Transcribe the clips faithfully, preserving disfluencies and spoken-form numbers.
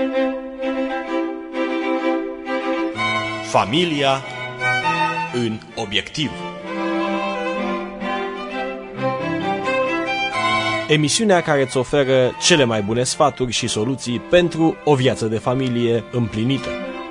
Familia în obiectiv. Emisiunea care îți oferă cele mai bune sfaturi și soluții pentru o viață de familie împlinită.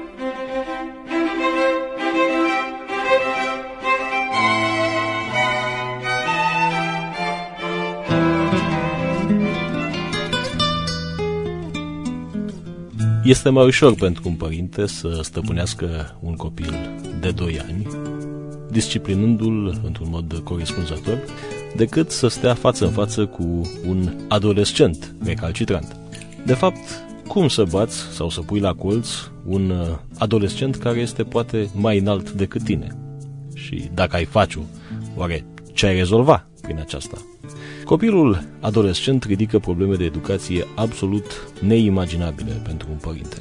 Este mai ușor pentru un părinte să stăpânească un copil de doi ani, disciplinându-l într-un mod corespunzător, decât să stea față în față cu un adolescent recalcitrant. De fapt, cum să bați sau să pui la colț un adolescent care este poate mai înalt decât tine? Și dacă ai face-o, oare ce ai rezolva prin aceasta? Copilul adolescent ridică probleme de educație absolut neimaginabile pentru un părinte.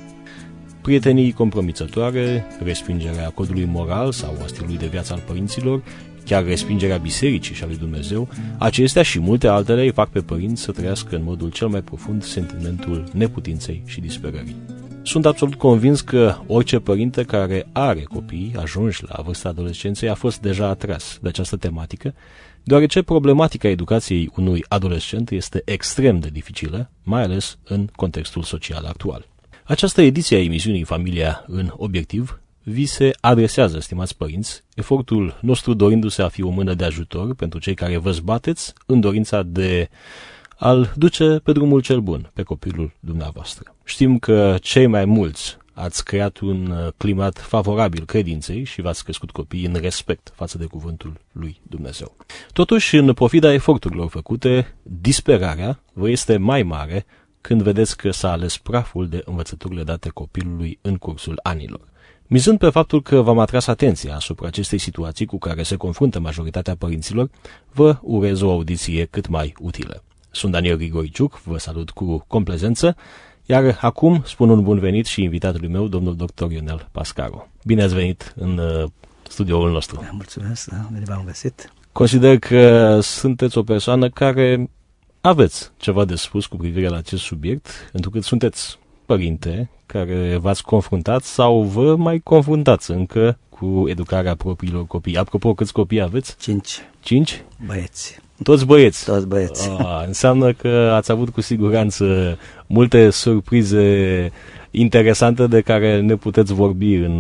Prietenii compromițătoare, respingerea codului moral sau a stilului de viață al părinților, chiar respingerea bisericii și a lui Dumnezeu, acestea și multe altele îi fac pe părinți să trăiască în modul cel mai profund sentimentul neputinței și disperării. Sunt absolut convins că orice părinte care are copii ajunși la vârsta adolescenței a fost deja atras de această tematică, deoarece problematica educației unui adolescent este extrem de dificilă, mai ales în contextul social actual. Această ediție a emisiunii Familia în obiectiv vi se adresează, stimați părinți, efortul nostru dorindu-se a fi o mână de ajutor pentru cei care vă zbateți în dorința de a-l duce pe drumul cel bun pe copilul dumneavoastră. Știm că cei mai mulți ați creat un climat favorabil credinței și v-ați crescut copiii în respect față de cuvântul lui Dumnezeu. Totuși, în pofida eforturilor făcute, disperarea vă este mai mare când vedeți că s-a ales praful de învățăturile date copilului în cursul anilor. Mizând pe faptul că v-am atras atenția asupra acestei situații cu care se confruntă majoritatea părinților, vă urez o audiție cât mai utilă. Sunt Daniel Grigoriciuc, vă salut cu complezență, iar acum spun un bun venit și invitatului meu, domnul doctor Ionel Pascaru. Bine ați venit în uh, studioul nostru. Da, mulțumesc, da, bine v-am găsit. Consider că sunteți o persoană care aveți ceva de spus cu privire la acest subiect, pentru că sunteți părinte care v-ați confruntat sau vă mai confruntați încă cu educarea propriilor copii. Apropo, câți copii aveți? Cinci. Cinci? Băieți. Toți băieți? Toți băieți. A, înseamnă că ați avut cu siguranță multe surprize interesante de care ne puteți vorbi în,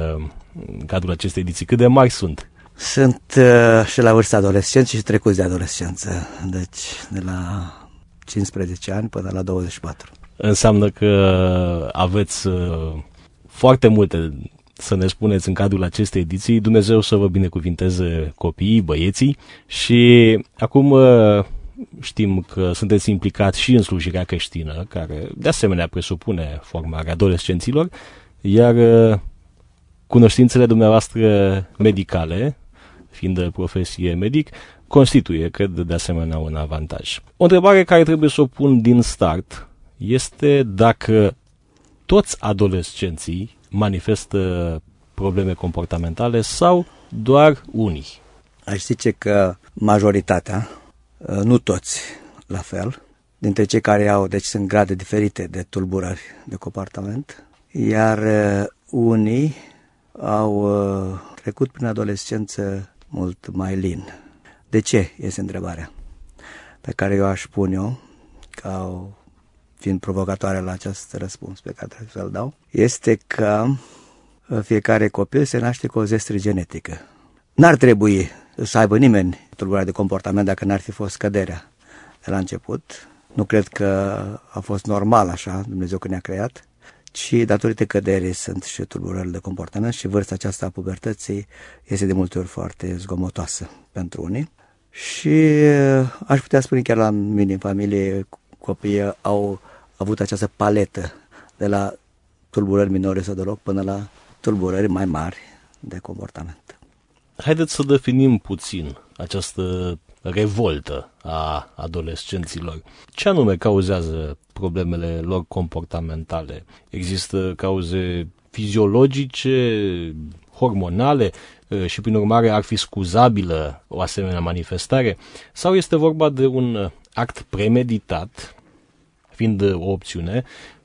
în cadrul acestei ediții. Cât de mari sunt? Sunt uh, și la vârsta adolescență și trecuți de adolescență. Deci de la cincisprezece ani până la douăzeci și patru. Înseamnă că aveți uh, foarte multe să ne spuneți în cadrul acestei ediții. Dumnezeu să vă binecuvinteze copiii, băieții. Și acum uh, știm că sunteți implicați și în slujirea creștină, care de asemenea presupune formarea adolescenților, iar uh, cunoștințele dumneavoastră medicale, fiind de profesie medic, constituie, cred, de asemenea un avantaj. O întrebare care trebuie să o pun din start este dacă toți adolescenții manifestă probleme comportamentale sau doar unii. Aș zice că majoritatea, nu toți la fel, dintre cei care au, deci sunt grade diferite de tulburări de comportament, iar unii au trecut prin adolescență mult mai lin. De ce? Este întrebarea pe care eu aș pune eu, ca fiind provocatoare la acest răspuns pe care trebuie să-l dau, este că fiecare copil se naște cu o zestri genetică. N-ar trebui să aibă nimeni tulburare de comportament dacă n-ar fi fost scăderea de la început. Nu cred că a fost normal așa, Dumnezeu că ne-a creat, ci datorită căderii sunt și tulburări de comportament și vârsta aceasta a pubertății este de multe ori foarte zgomotoasă pentru unii. Și aș putea spune chiar la mine în familie, copiii au avut această paletă de la tulburări minore sau deloc până la tulburări mai mari de comportament. Haideți să definim puțin această revoltă a adolescenților. Ce anume cauzează problemele lor comportamentale? Există cauze fiziologice, hormonale și prin urmare ar fi scuzabilă o asemenea manifestare? Sau este vorba de un act premeditat, fiind o opțiune,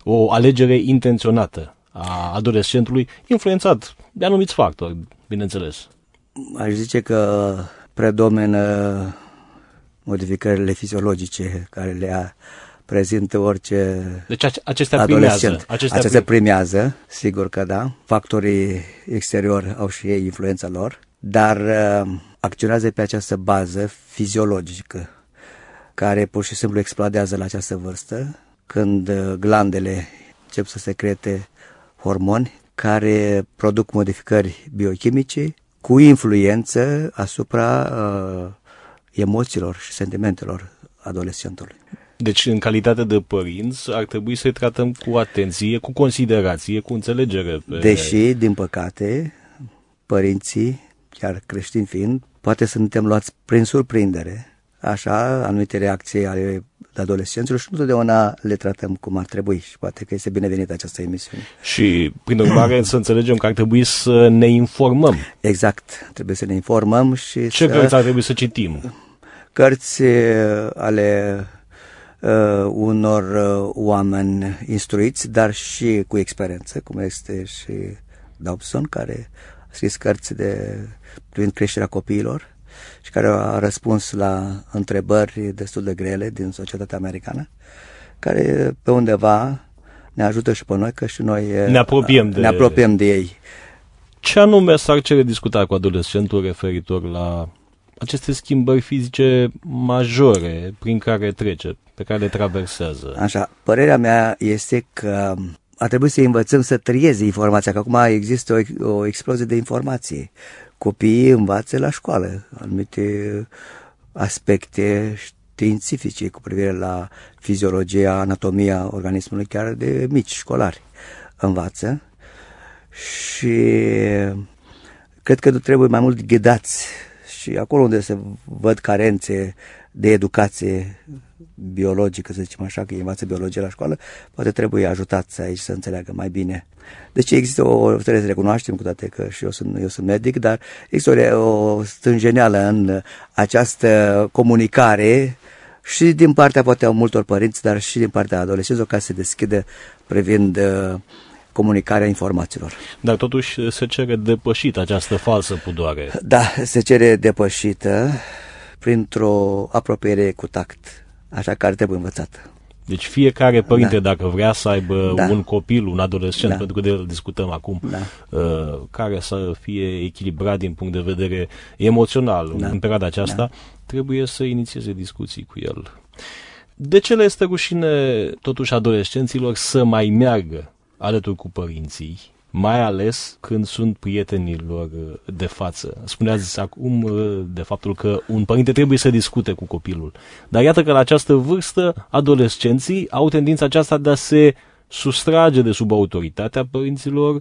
o alegere intenționată a adolescentului, influențat de anumiți factori, bineînțeles. Aș zice că predomină modificările fiziologice care le prezintă orice deci acestea adolescent. Primează, acestea acestea primează, sigur că da. Factorii exteriori au și ei influența lor, dar uh, acționează pe această bază fiziologică, care pur și simplu explodează la această vârstă, când uh, glandele încep să secrete hormoni care produc modificări biochimice cu influență asupra uh, emoțiilor și sentimentelor adolescentului. Deci, în calitate de părinți, ar trebui să-i tratăm cu atenție, cu considerație, cu înțelegere. Pe... Deși, din păcate, părinții, chiar creștini fiind, poate suntem luați prin surprindere, așa, anumite reacții ale adolescenților și nu totdeauna le tratăm cum ar trebui și poate că este binevenită această emisiune. Și, prin urmare, să înțelegem că ar trebui să ne informăm. Exact, trebuie să ne informăm și ce să... cărți ar trebui să citim? Cărți ale uh, unor uh, oameni instruiți, dar și cu experiență, cum este și Dobson, care a scris cărți de, privind creșterea copiilor și care a răspuns la întrebări destul de grele din societatea americană, care pe undeva ne ajută și pe noi, că și noi ne apropiem de, ne apropiem de ei. Ce anume s-ar cere discuta cu adolescentul referitor la aceste schimbări fizice majore prin care trece, pe care le traversează? Așa, părerea mea este că ar trebui să învățăm să trieze informația, că acum există o, o explozie de informații. Copiii învață la școală anumite aspecte științifice cu privire la fiziologia, anatomia organismului, chiar de mici școlari învață și cred că trebuie mai mult ghidați și acolo unde se văd carențe de educație biologică, să zicem așa, că învață biologie la școală, poate trebuie ajutați aici să înțeleagă mai bine. Deci există o, trebuie să recunoaștem cu toate că și eu sunt, eu sunt medic, dar există o, o stânjeneală în această comunicare și din partea poate a multor părinți, dar și din partea adolescenților, ca să se deschidă privind uh, comunicarea informațiilor. Dar totuși se cere depășită această falsă pudoare. Da, se cere depășită printr-o apropiere cu tact, așa că ar trebui învățată. Deci fiecare părinte, da, dacă vrea să aibă da. un copil, un adolescent, da, pentru că de el discutăm acum, da. uh, care să fie echilibrat din punct de vedere emoțional, da, în perioada aceasta, da, trebuie să inițieze discuții cu el. De ce le este rușine totuși adolescenților să mai meargă alături cu părinții, mai ales când sunt prietenilor de față? Spuneați acum de faptul că un părinte trebuie să discute cu copilul. Dar iată că la această vârstă adolescenții au tendința aceasta de a se sustrage de sub autoritatea părinților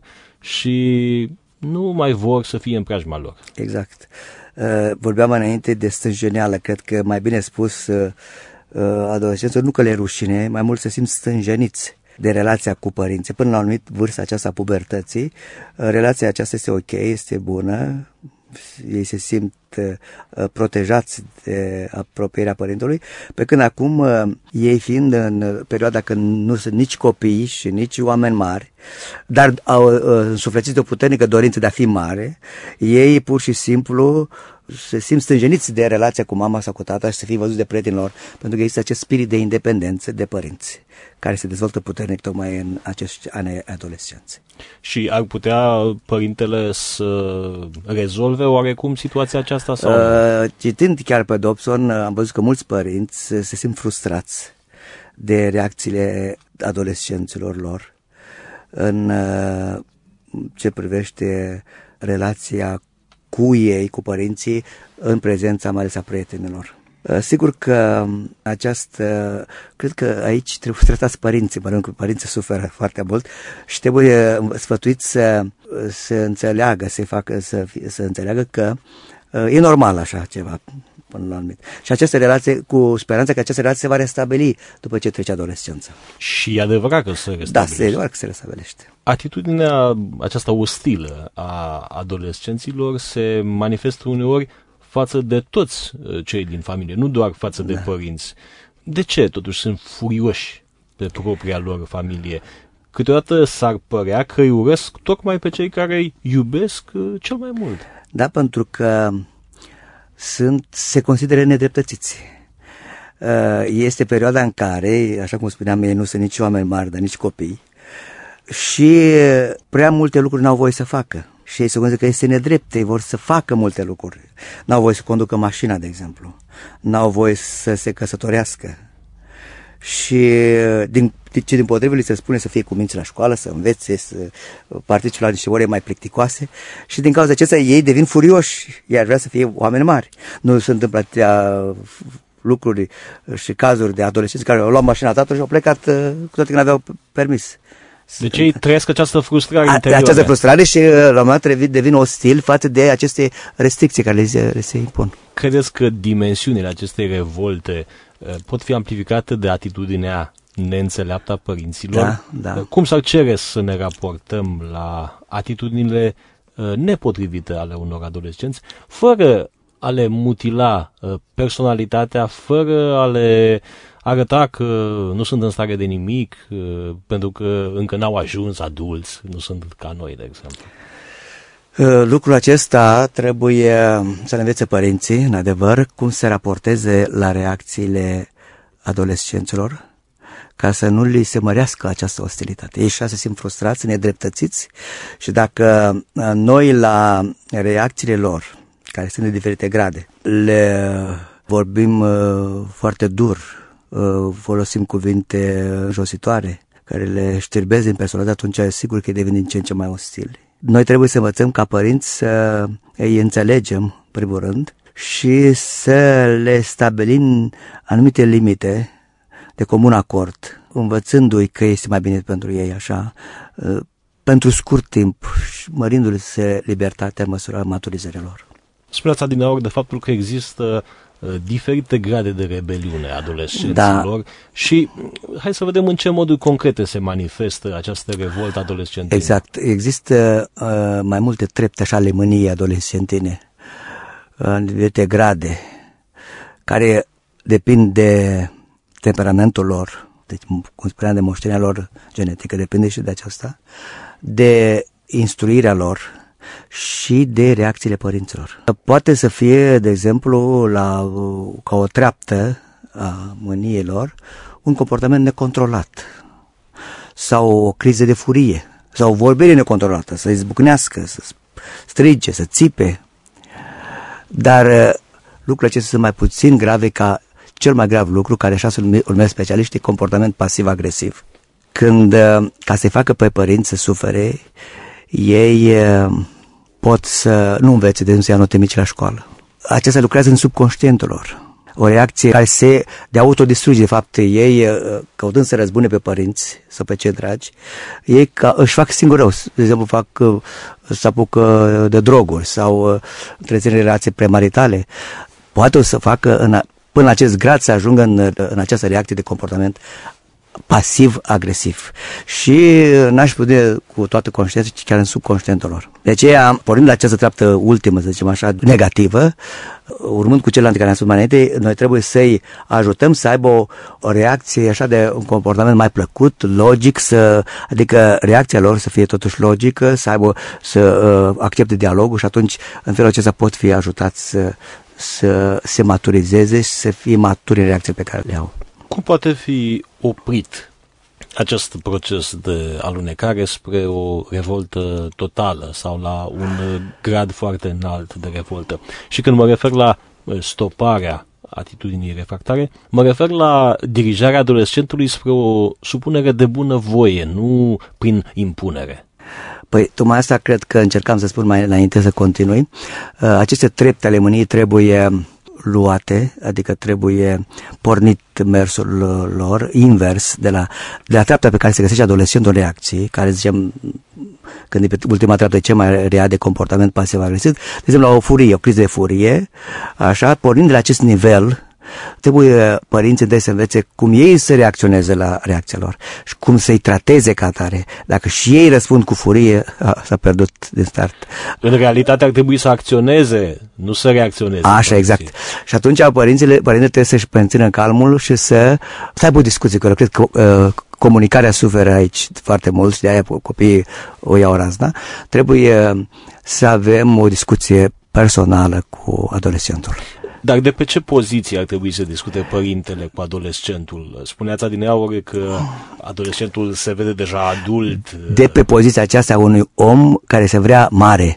și nu mai vor să fie în preajma lor. Exact. Vorbeam înainte de stânjeneală. Cred că mai bine spus, adolescenților nu că le rușine, mai mult se simt stânjeniți de relația cu părinții. Până la o anumită vârstă aceasta a pubertății, relația aceasta este ok, este bună, ei se simt uh, protejați de apropierea părintelui, pe când acum uh, ei fiind în perioada când nu sunt nici copii și nici oameni mari, dar au uh, însuflețit o puternică dorință de a fi mare, ei pur și simplu se simt stânjeniți de relația cu mama sau cu tata și să fie văzuți de prietenilor, pentru că există acest spirit de independență de părinți, care se dezvoltă puternic tocmai în acești ani adolescenți. Și ar putea părintele să rezolve oarecum situația aceasta? Sau? Uh, citind chiar pe Dobson, am văzut că mulți părinți se simt frustrați de reacțiile adolescenților lor în uh, ce privește relația cu ei, cu părinții, în prezența mai ales a prietenilor. Sigur că această, cred că aici trebuie tratați părinții, mă rog, că părinții suferă foarte mult și trebuie sfătuiți să, să înțeleagă, să facă, să, să înțeleagă că e normal așa ceva până la anumit. Și această relație, cu speranța că această relație se va restabili după ce trece adolescența. Și e adevărat că se restabilește. Da, se adevărat că se restabilește. Atitudinea aceasta ostilă a adolescenților se manifestă uneori față de toți cei din familie, nu doar față de da. părinți. De ce totuși sunt furioși pe propria lor familie. Câteodată s-ar părea că îi urăsc tocmai pe cei care îi iubesc cel mai mult. Da, pentru că sunt, se consideră nedreptățiți. Este perioada în care, așa cum spuneam, ei nu sunt nici oameni mari, dar nici copii, și prea multe lucruri n-au voie să facă. Și ei se gândesc că este nedrept, ei vor să facă multe lucruri. N-au voie să conducă mașina, de exemplu. N-au voie să se căsătorească. Și din, ce din potrivă li se spune să fie cu minți la școală, să învețe, să participe la niște ore mai plicticoase. Și din cauza acestea ei devin furioși, iar vrea să fie oameni mari. Nu se întâmplă atâtea lucruri și cazuri de adolescenți care au luat mașina tatălui și au plecat cu toate că n-aveau permis. Deci ei trăiesc această frustrare interioară. Această frustrare și la un moment dat devin ostil față de aceste restricții care le se, le se impun. Credeți că dimensiunile acestei revolte pot fi amplificate de atitudinea neînțeleaptă a părinților? Da, da. Cum s-ar cere să ne raportăm la atitudinile nepotrivite ale unor adolescenți, fără a le mutila personalitatea, fără a le arăta că nu sunt în stare de nimic, pentru că încă n-au ajuns adulți, nu sunt ca noi, de exemplu? Lucrul acesta trebuie să le învețe părinții, în adevăr, cum să raporteze la reacțiile adolescenților, ca să nu li se mărească această ostilitate. Ei și se simt frustrați, nedreptățiți și dacă noi la reacțiile lor, care sunt de diferite grade, le vorbim uh, foarte dur, uh, folosim cuvinte înjositoare, care le știrbesc din personalitate, atunci sigur că devin din ce în ce mai ostili. Noi trebuie să învățăm ca părinți să îi înțelegem, primul rând, și să le stabilim anumite limite de comun acord, învățându-i că este mai bine pentru ei așa, pentru scurt timp, mărindu-le libertatea în măsura maturizării lor. Spuneați adineauri de faptul că există uh, diferite grade de rebeliune a adolescenților, da. Și hai să vedem în ce moduri concrete se manifestă această revoltă adolescentină. Exact. Există uh, mai multe trepte așa ale mâniei adolescentine, în diferite grade, care depind de temperamentul lor, deci, cum spuneam, de moștenirea lor genetică, depinde și de aceasta, de instruirea lor și de reacțiile părinților. Poate să fie, de exemplu, la, ca o treaptă a mâniei lor, un comportament necontrolat sau o criză de furie sau o vorbire necontrolată, să izbucnească, să strige, să țipe. Dar lucrurile acestea sunt mai puțin grave ca cel mai grav lucru, care așa se urmează specialiștii, comportament pasiv-agresiv. Când, ca să-i facă pe părinți să sufere, ei pot să nu învețe, de exemplu, să ia note mici la școală. Acestea lucrează în subconștientul lor. O reacție care se de autodistruge, de fapt, ei, căutând să răzbune pe părinți sau pe cei dragi, ei ca, își fac singur rău. De exemplu, fac, să apucă de droguri sau întrețin relații premaritale. Poate o să facă în, până la acest grad să ajungă în, în această reacție de comportament pasiv-agresiv. Și n-aș putea cu toată conștiința, ci chiar în subconștientul lor. De aceea, pornind la această treaptă ultimă, să zicem așa, negativă, urmând cu celălalt care ne-am spus mai înainte, noi trebuie să-i ajutăm să aibă o, o reacție așa de un comportament mai plăcut, logic, să, adică reacția lor să fie totuși logică, să aibă, să uh, accepte dialogul și atunci în felul acesta pot fi ajutați să, să se maturizeze și să fie maturi în reacțiile pe care le au. Cum poate fi oprit acest proces de alunecare spre o revoltă totală sau la un grad foarte înalt de revoltă? Și când mă refer la stoparea atitudinii refractare, mă refer la dirijarea adolescentului spre o supunere de bună voie, nu prin impunere. Păi, tocmai asta cred că încercam să spun mai înainte să continui. Aceste trepte ale mâniei trebuie luate, adică trebuie pornit mersul lor invers de la, de la treapta pe care se găsește adolescentul în reacții, care zicem, când e pe ultima treaptă e cea mai rea de comportament pasiv-agresiv, de exemplu la o furie, o criză de furie, așa, pornind de la acest nivel Trebuie părinții de să învețe cum ei să reacționeze la reacția lor și cum să-i trateze ca atare. Dacă și ei răspund cu furie, a, s-a pierdut din start. În realitate ar trebui să acționeze, nu să reacționeze. Așa, exact. Și atunci părințile, părintele trebuie să-și mențină calmul și să, să aibă o discuție, că eu cred că uh, comunicarea suferă aici foarte mult și de aia copiii o iau razna. Trebuie să avem o discuție personală cu adolescentul. Dar de pe ce poziție ar trebui să discute părintele cu adolescentul? Spuneați adineauri că adolescentul se vede deja adult. De pe poziția aceasta unui om care se vrea mare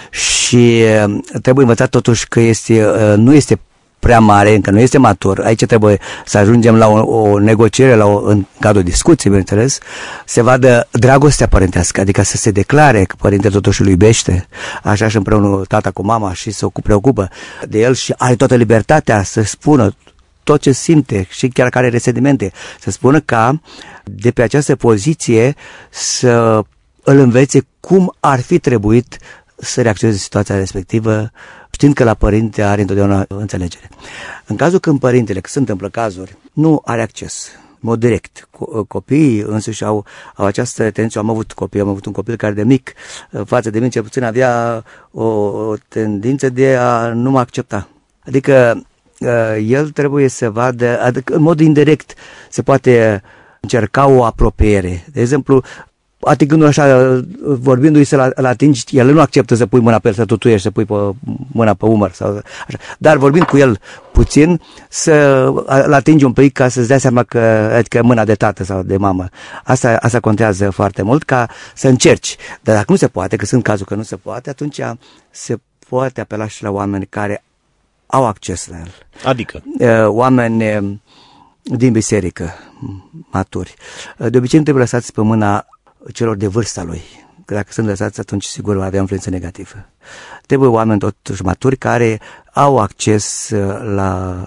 și trebuie învățat totuși că este, nu este prea mare, încă nu este matur. Aici trebuie să ajungem la o, o negociere, la o, în cadrul discuției, bineînțeles, se vadă dragostea părintească, adică să se declare că părintele totuși îl iubește, așa și împreună tata cu mama și să o preocupă de el și are toată libertatea să spună tot ce simte și chiar care are resentimente, să spună ca de pe această poziție să îl învețe cum ar fi trebuit să reacționeze situația respectivă, știind că la părinte are întotdeauna înțelegere. În cazul când părintele, că se întâmplă cazuri, nu are acces, în mod direct. Copiii însuși au, au această tendință. Am avut copii, am avut un copil care de mic, față de mine cel puțin, avea o, o tendință de a nu mă accepta. Adică el trebuie să vadă, adică în mod indirect se poate încerca o apropiere. De exemplu, atingându-l așa, vorbindu-i să-l atingi, el nu acceptă să pui mâna pe el, să tutuiești, să pui pe mâna pe umăr. Sau așa. Dar vorbind cu el puțin, să-l atingi un pic ca să-ți dea seama că, adică mâna de tată sau de mamă. Asta, asta contează foarte mult, ca să încerci. Dar dacă nu se poate, că sunt cazuri că nu se poate, atunci se poate apela și la oameni care au acces la el. Adică? Oameni din biserică, maturi. De obicei nu trebuie lăsați pe mâna celor de vârsta lui. Că dacă sunt lăsați, atunci sigur va avea influență negativă. Trebuie oameni totuși maturi care au acces la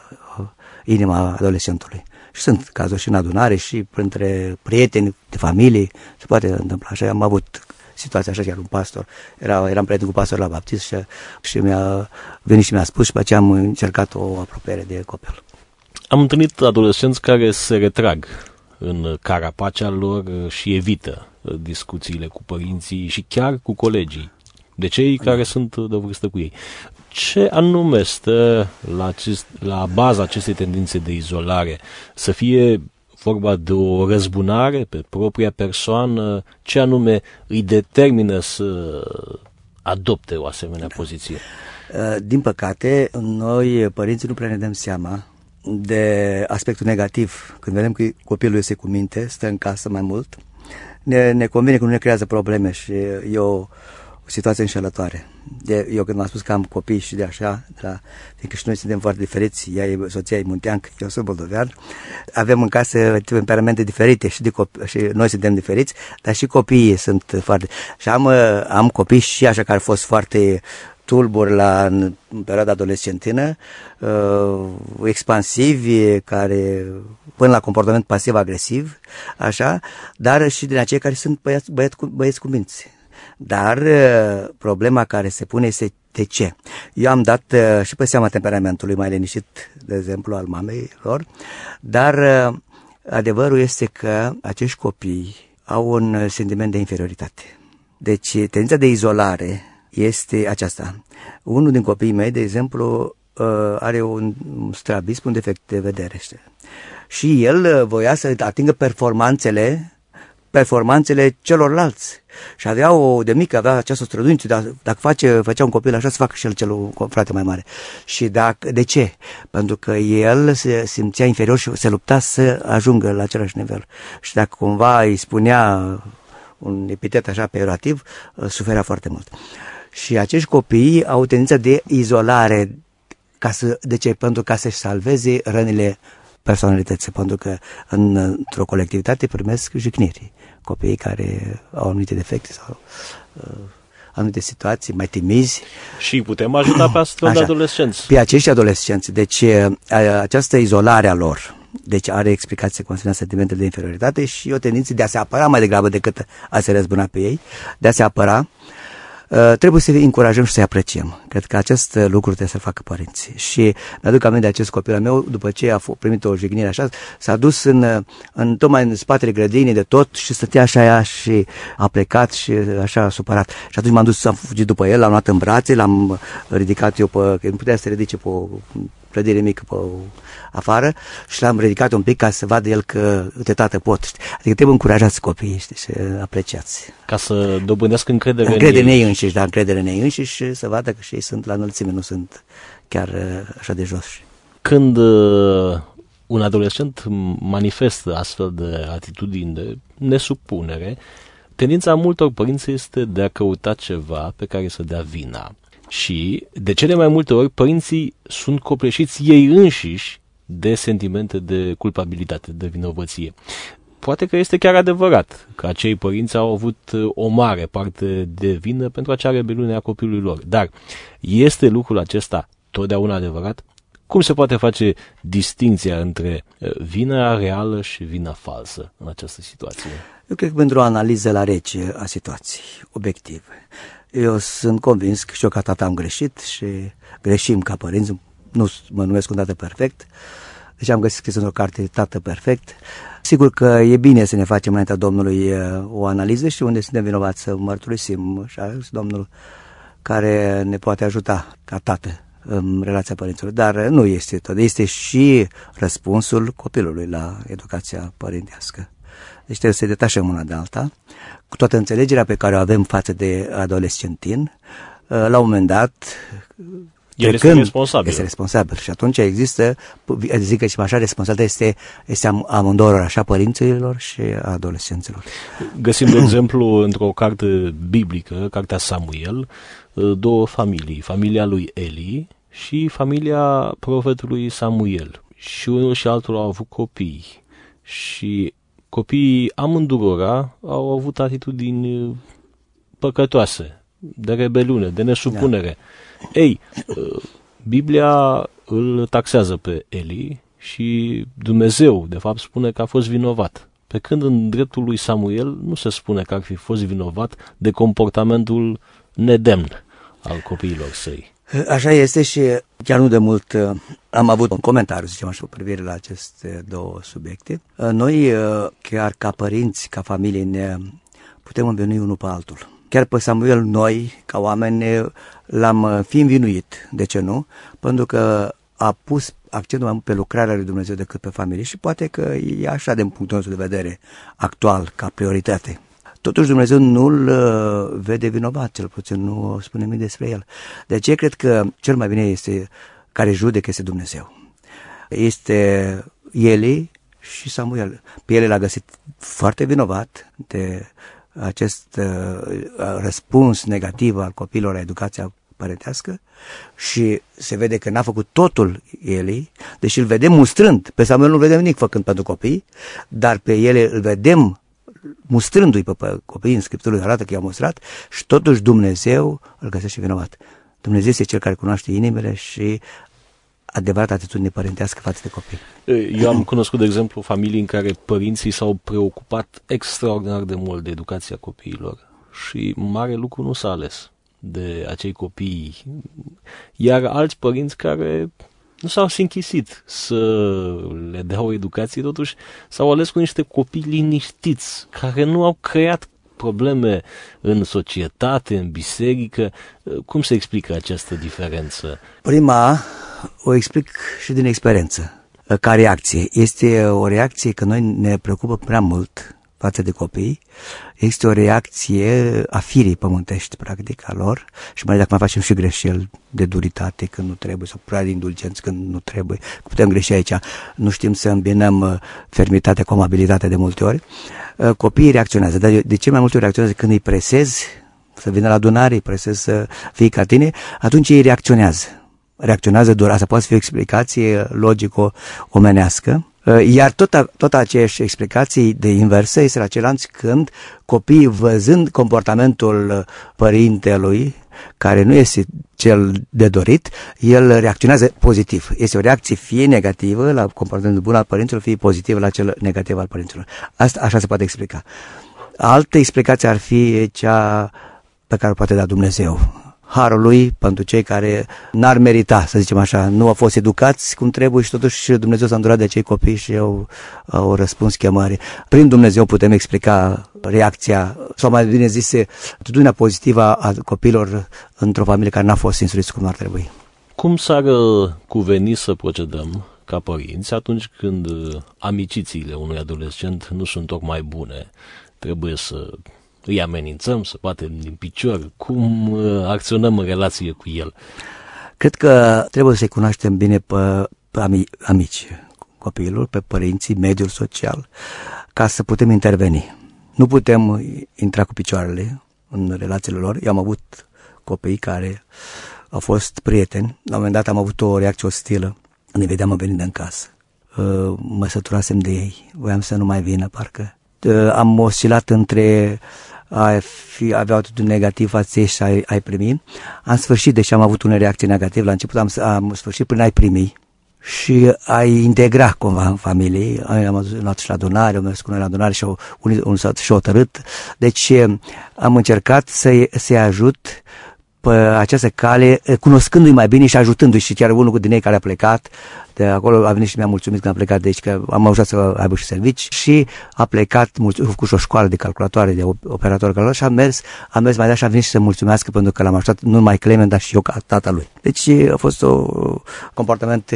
inima adolescentului. Și sunt cazuri și în adunare și printre prieteni de familie. Se poate întâmpla așa. Am avut situația așa, chiar un pastor. Era, eram prieten cu pastor la baptist și, și mi-a venit și mi-a spus și pe aceea am încercat o apropiere de copil. Am întâlnit adolescenți care se retrag în carapacea lor și evită discuțiile cu părinții și chiar cu colegii, de cei care sunt de vârstă cu ei. Ce anume stă la, acest, la baza acestei tendințe de izolare? Să fie vorba de o răzbunare pe propria persoană? Ce anume îi determină să adopte o asemenea poziție? Din păcate, noi, părinții, nu prea ne dăm seama de aspectul negativ. Când vedem că copilul este cu minte, stă în casă mai mult, ne, ne convine că nu ne creează probleme și e o, o situație înșelătoare. De, eu când m-am spus că am copii și de așa, de la, fiindcă și noi suntem foarte diferiți, ea e, soția e muntean, eu sunt moldovean, avem în casă temperamente diferite și, de copii, și noi suntem diferiți, dar și copiii sunt foarte... Și am, am copii și așa care au fost foarte tulburi la, în perioada adolescentină, uh, expansivi, care până la comportament pasiv-agresiv, așa, dar și din acei care sunt băieți, băieți, cu, băieți cu minți. Dar uh, problema care se pune este de ce. Eu am dat uh, și pe seama temperamentului mai liniștit, de exemplu, al mamei lor, dar uh, adevărul este că acești copii au un sentiment de inferioritate. Deci, tendința de izolare este aceasta. Unul din copiii mei, de exemplu, are un strabism, un defect de vedere. Și el voia să atingă performanțele performanțele celorlalți. Și avea o, de mică, avea această străduință, dacă, dacă face, făcea un copil așa, să facă și el celul frate mai mare. Și dacă, de ce? Pentru că el se simțea inferior și se lupta să ajungă la același nivel. Și dacă cumva îi spunea un epitet așa peiorativ, suferea foarte mult. Și acești copii au tendința de izolare. Ca să, de ce? Pentru ca să-și salveze rănile personalității, pentru că în, într-o colectivitate primesc jigniri. Copiii care au anumite defecte sau uh, anumite situații mai timizi. Și putem ajuta pe astfel de adolescenți. Pe acești adolescenți. Deci această izolare a lor, deci are explicație cum spunea sentimentele de inferioritate și o tendință de a se apăra mai degrabă decât a se răzbuna pe ei, de a se apăra. trebuie să-i încurajăm și să-i apreciem. Cred că acest lucru trebuie să facă părinții. Și mi-aduc aminte de acest copil al meu, după ce a primit o jignire așa, s-a dus în, în tocmai în spatele grădinii de tot și stătea așa ea și a plecat și așa supărat. Și atunci m-am dus, am fugit după el, l-am luat în brațe, l-am ridicat eu pe, că nu putea să se ridice pe o clădire mică pe afară și l-am ridicat un pic ca să vadă el că de tată pot. Știi? Adică trebuie încurajați copiii, știi, și apreciați. Ca să dobândească încredere, încredere în ei înșiși, da, încredere în ei înșiși și să vadă că și ei sunt la înălțime, nu sunt chiar așa de jos. Când uh, un adolescent manifestă astfel de atitudini de nesupunere, tendința multor părinți este de a căuta ceva pe care să dea vina. Și, de cele mai multe ori, părinții sunt copleșiți ei înșiși de sentimente de culpabilitate, de vinovăție. Poate că este chiar adevărat că acei părinți au avut o mare parte de vină pentru acea rebeliune a copilului lor. Dar este lucrul acesta totdeauna adevărat? Cum se poate face distinția între vina reală și vina falsă în această situație? Eu cred că pentru o analiză la rece a situației, obiective. Eu sunt convins că și eu ca tată am greșit și greșim ca părinți, nu mă numesc un tată perfect, deci am găsit scris într-o carte Tată perfect. Sigur că e bine să ne facem înaintea Domnului o analiză și unde suntem vinovați să mărturisim și Domnul care ne poate ajuta ca tată în relația părinților. Dar nu este tot, este și răspunsul copilului la educația părintească. Deci trebuie să detașăm una de alta, cu toată înțelegerea pe care o avem față de adolescentin. La un moment dat, el este responsabil. Este responsabil și atunci există, zic că și așa, responsabil este, este amândouă, așa, părinților și adolescenților. Găsim, de exemplu, într-o carte biblică, cartea Samuel, două familii, familia lui Eli și familia profetului Samuel. Și unul și altul au avut copii și copiii amândurora au avut atitudini păcătoase, de rebeliune, de nesupunere. Da. Ei, Biblia îl taxează pe Eli și Dumnezeu, de fapt, spune că a fost vinovat. Pe când în dreptul lui Samuel nu se spune că ar fi fost vinovat de comportamentul nedemn al copiilor săi. Așa este și chiar nu de mult am avut un comentariu, zicem așa, cu privire la aceste două subiecte. Noi, chiar ca părinți, ca familie, ne putem învinui unul pe altul. Chiar pe Samuel, noi, ca oameni, l-am fi învinuit. De ce nu? Pentru că a pus accentul mai mult pe lucrarea lui Dumnezeu decât pe familie și poate că e așa din punctul nostru de vedere actual, ca prioritate. Totuși Dumnezeu nu-l vede vinovat, cel puțin nu spune nimic despre el. De aceea cred că cel mai bine este, care judecă este Dumnezeu. Este Eli și Samuel. Pe el l-a găsit foarte vinovat de acest uh, răspuns negativ al copiilor la educația părintească și se vede că n-a făcut totul Eli, deși îl vedem mustrând. Pe Samuel nu vedem nimic făcând pentru copii, dar pe ele îl vedem mustrându-i pe, pe copii, în Scriptură arată că i-a mustrat și totuși Dumnezeu îl găsește vinovat. Dumnezeu este cel care cunoaște inimile și adevărat atitudine părintească față de copii. Eu am cunoscut, de exemplu, familii în care părinții s-au preocupat extraordinar de mult de educația copiilor și mare lucru nu s-a ales de acei copii, iar alți părinți care nu s-au închisit să le dea o educație, totuși s-au ales cu niște copii liniștiți, care nu au creat probleme în societate, în biserică. Cum se explică această diferență? Prima o explic și din experiență. Ca reacție. Este o reacție că noi ne preocupă prea mult față de copii. Este o reacție a firii pământești, practic, a lor. Și mai dacă mai facem și greșeli de duritate când nu trebuie, sau prea de indulgenți când nu trebuie, putem greși aici. Nu știm să îmbinăm fermitatea cu amabilitatea de multe ori. Copiii reacționează, dar de ce mai multe ori reacționează când îi presezi să vină la adunare, îi presezi să fie ca tine, atunci ei reacționează. Reacționează dur. Asta poate fi o explicație logico-omenească. Iar tot, tot aceeași explicație de inversă este la ceilalți când copiii, văzând comportamentul părintelui, care nu este cel de dorit, el reacționează pozitiv. Este o reacție fie negativă la comportamentul bun al părinților, fie pozitivă la cel negativ al părinților. Asta așa se poate explica. Altă explicație ar fi cea pe care o poate da Dumnezeu. Harul lui pentru cei care n-ar merita, să zicem așa, nu au fost educați cum trebuie și totuși Dumnezeu s-a îndurat de acei copii și au, au răspuns chemării. Prin Dumnezeu putem explica reacția, sau mai bine zis, atitudinea pozitivă a copiilor într-o familie care n-a fost instruiți cum ar trebui. Cum s-ar cuveni să procedăm ca părinți atunci când amicițiile unui adolescent nu sunt tocmai bune? Trebuie să îi amenințăm, să batem din picior? Cum acționăm în relație cu el? Cred că trebuie să-i cunoaștem bine pe, pe amici copiilor, pe părinții, mediul social, ca să putem interveni. Nu putem intra cu picioarele în relațiile lor. Eu am avut copii care au fost prieteni. La un moment dat am avut o reacție ostilă. Ne vedeam venind în casă. Mă săturasem de ei. Voiam să nu mai vină, parcă. Am oscilat între a fi, avea o atitudine negativă față și ai, ai primi. Am sfârșit, deși am avut una reacție negativă la început, am, am sfârșit prin a-i primi și a-i integra cumva în familie. Am adunat și la adunare, am mers cu noi la adunare și unii și-au hotărât. Deci am încercat să-i, să-i ajut pe această cale, cunoscându-i mai bine și ajutându-i. Și chiar unul din ei care a plecat de acolo a venit și mi-a mulțumit că am plecat de aici, că am ajutat să aibă și servici, și a plecat, a făcut și o școală de calculatoare, de operator calculator, și a mers, a mers mai departe și a venit și să mulțumească pentru că l-am ajutat, nu numai Clement, dar și eu ca tata lui. Deci a fost un comportament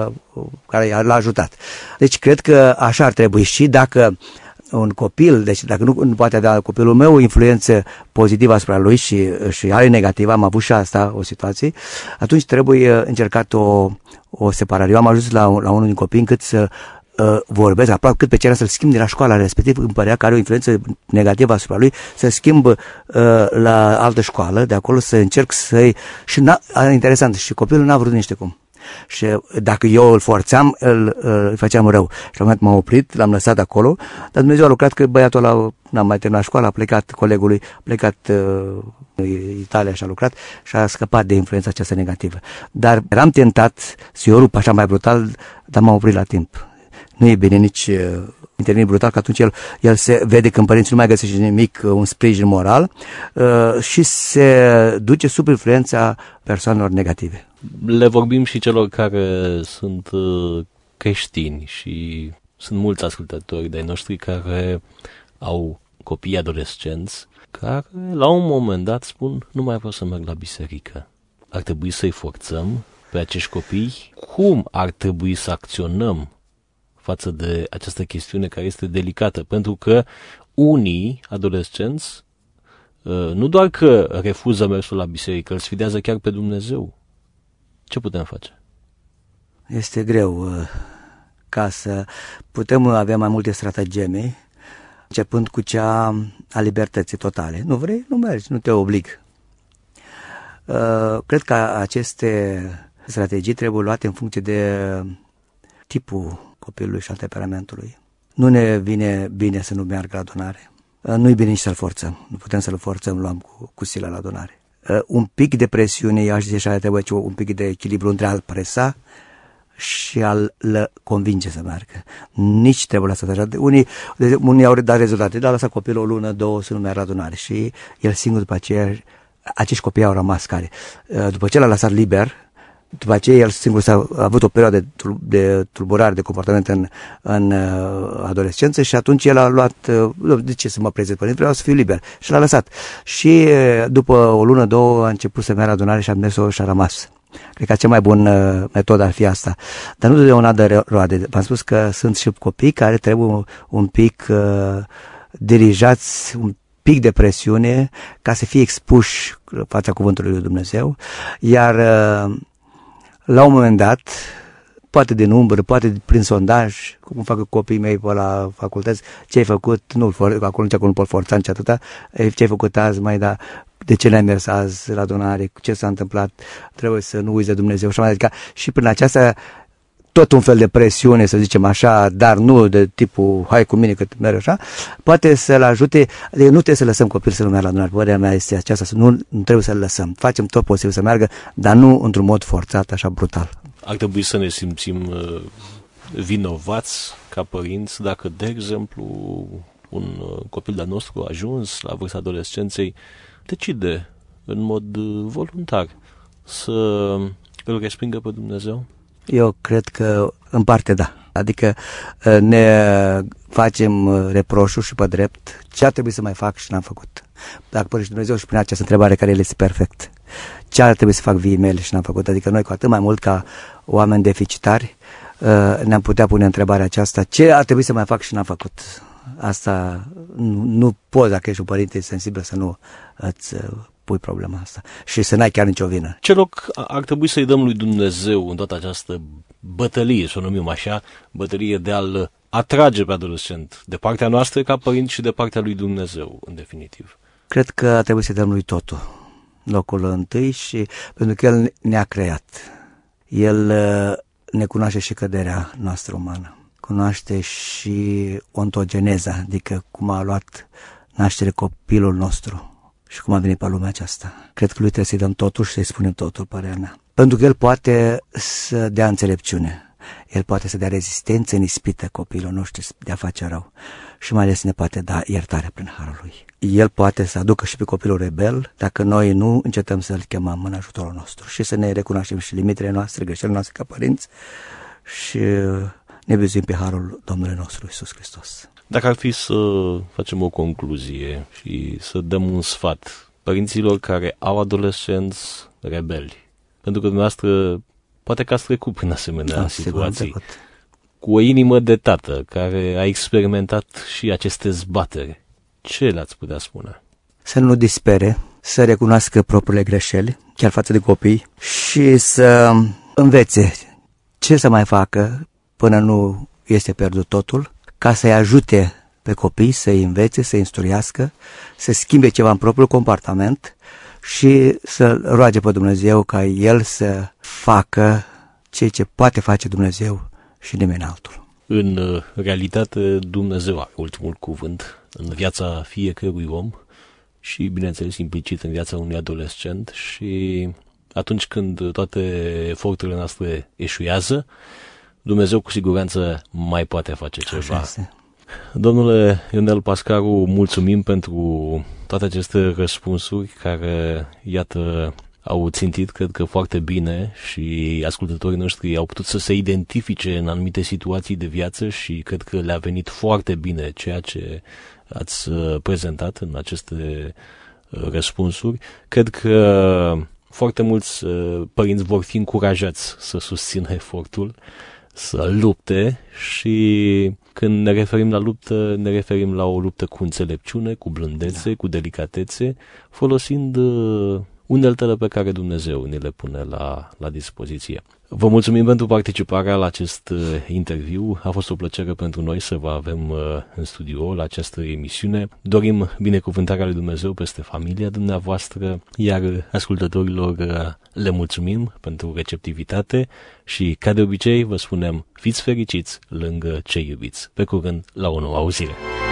care l-a ajutat. Deci cred că așa ar trebui. Și dacă un copil, deci dacă nu, nu poate avea copilul meu o influență pozitivă asupra lui și, și are negativă, am avut și asta o situație, atunci trebuie încercat o, o separare. Eu am ajuns la, la unul din copii încât să uh, vorbesc, aproape cât pe cerea să-l schimb de la școala respectiv, îmi părea că are o influență negativă asupra lui, să schimb uh, la altă școală, de acolo să încerc să-i... Și n-a, interesant, și copilul n-a vrut niște cum. Și dacă eu îl forțam, îl, îl făceam rău. Și la un moment m-am oprit, l-am lăsat acolo, dar Dumnezeu a lucrat că băiatul ăla n-am mai terminat școala, a plecat colegului, a plecat uh, în Italia și a lucrat și a scăpat de influența aceasta negativă. Dar eram tentat să o rup așa mai brutal, dar m-am oprit la timp. Nu e bine nici uh, interveni brutal, că atunci el, el se vede că în părinți nu mai găsește nimic, un sprijin moral uh, și se duce sub influența persoanelor negative. Le vorbim și celor care sunt uh, creștini și sunt mulți ascultători de-ai noștri care au copii adolescenți care la un moment dat spun: nu mai vreau să merg la biserică. Ar trebui să-i forțăm pe acești copii? Cum ar trebui să acționăm față de această chestiune care este delicată? Pentru că unii adolescenți uh, nu doar că refuză mersul la biserică, îl sfidează chiar pe Dumnezeu. Ce putem face? Este greu ca să putem avea mai multe strategeme, începând cu cea a libertății totale. Nu vrei? Nu mergi, nu te oblig. Cred că aceste strategii trebuie luate în funcție de tipul copilului și al temperamentului. Nu ne vine bine să nu meargă la adunare. Nu-i bine nici să-l forțăm. Nu putem să-l forțăm, luăm cu, cu silă la adunare. Uh, un pic de presiune, eu aș zice așa, trebuie un pic de echilibru între a-l presa și a-l convinge să meargă. Nici trebuie lăsat așa. Unii, unii au dat rezultate, dar a lăsat copilul o lună, două să nu meargă la adunare și el singur după aceea, acești copii au rămas care. Uh, după ce l-a lăsat liber, după aceea el singur s-a avut o perioadă de, tul- de tulburare de comportament în, în uh, adolescență și atunci el a luat, uh, de ce să mă prezint părinte, vreau să fiu liber, și l-a lăsat. Și uh, după o lună, două a început să meargă la adunare și a mers-o și a rămas. Cred că cea mai bună uh, metodă ar fi asta. Dar nu de una de roade. V-am spus că sunt și copii care trebuie un, un pic uh, dirijați, un pic de presiune ca să fie expuși fața cuvântului lui Dumnezeu, iar uh, la un moment dat, poate din umbră, poate prin sondaj, cum fac copiii mei pe la facultăți, ce ai făcut, nu, acolo nu pot forța nici atâta, ce ai făcut azi, mai da, de ce n-ai mers azi la adunare, ce s-a întâmplat, trebuie să nu uiți de Dumnezeu și mai adică, și prin aceasta tot un fel de presiune, să zicem așa, dar nu de tipul hai cu mine că merg așa, poate să-l ajute, adică nu trebuie să lăsăm copilul să nu meargă la adunare. Părerea mea este aceasta, să nu, nu trebuie să-l lăsăm. Facem tot posibil să meargă, dar nu într-un mod forțat, așa brutal. Ar trebui să ne simțim uh, vinovați ca părinți dacă, de exemplu, un copil de-al nostru ajuns la vârsta adolescenței decide în mod voluntar să îl respingă pe Dumnezeu? Eu cred că în parte da. Adică ne facem reproșul și pe drept ce ar trebui să mai fac și n-am făcut. Dacă Părinte Dumnezeu își pune această întrebare care el este perfect. Ce ar trebui să fac viii mele și n-am făcut? Adică noi cu atât mai mult ca oameni deficitari ne-am putea pune întrebarea aceasta. Ce ar trebui să mai fac și n-am făcut? Asta nu, nu poți, dacă ești un părinte sensibil, să nu îți pui problema asta și să n-ai chiar nicio vină. Ce loc ar trebui să-i dăm lui Dumnezeu în toată această bătălie, să o numim așa, bătălie de a-l atrage pe adolescent de partea noastră ca părinți și de partea lui Dumnezeu, în definitiv? Cred că trebuie să dăm lui totul locul întâi, și pentru că El ne-a creat. El ne cunoaște și căderea noastră umană. Cunoaște și ontogeneza, adică cum a luat naștere copilul nostru și cum a venit pe lumea aceasta. Cred că lui trebuie să-i dăm totul și să-i spunem totul, părerea mea. Pentru că El poate să dea înțelepciune. El poate să dea rezistență în ispită copilul nostru de a face rău. Și mai ales ne poate da iertare prin harul lui. El poate să aducă și pe copilul rebel dacă noi nu încetăm să-l chemăm în ajutorul nostru și să ne recunoaștem și limitele noastre, greșelile noastre ca părinți și ne bizuim pe harul Domnului nostru Iisus Hristos. Dacă ar fi să facem o concluzie și să dăm un sfat părinților care au adolescenți rebeli, pentru că dumneavoastră poate că ați trecut prin asemenea da, situații, cu o inimă de tată care a experimentat și aceste zbateri, ce le-ați putea spune? Să nu dispere, să recunoască propriile greșeli, chiar față de copii, și să învețe ce să mai facă până nu este pierdut totul, ca să-i ajute pe copii să-i învețe, să-i instruiască, să schimbe ceva în propriul comportament și să roage pe Dumnezeu ca El să facă ceea ce poate face Dumnezeu și nimeni altul. În realitate, Dumnezeu are ultimul cuvânt în viața fiecărui om și, bineînțeles, implicit în viața unui adolescent, și atunci când toate eforturile noastre eșuează, Dumnezeu cu siguranță mai poate face ceva. Domnule Ionel Pascaru, mulțumim pentru toate aceste răspunsuri care, iată, au țintit, cred că, foarte bine, și ascultătorii noștri au putut să se identifice în anumite situații de viață și cred că le-a venit foarte bine ceea ce ați prezentat în aceste răspunsuri. Cred că foarte mulți părinți vor fi încurajați să susțină efortul, să lupte, și când ne referim la luptă, ne referim la o luptă cu înțelepciune, cu blândețe, da. cu delicatețe, folosind uneltele pe care Dumnezeu ne le pune la, la dispoziție. Vă mulțumim pentru participarea la acest uh, interviu. A fost o plăcere pentru noi să vă avem uh, în studio la această emisiune. Dorim binecuvântarea lui Dumnezeu peste familia dumneavoastră, iar ascultătorilor uh, le mulțumim pentru receptivitate și, ca de obicei, vă spunem, fiți fericiți lângă cei iubiți. Pe curând, la o nouă auzire!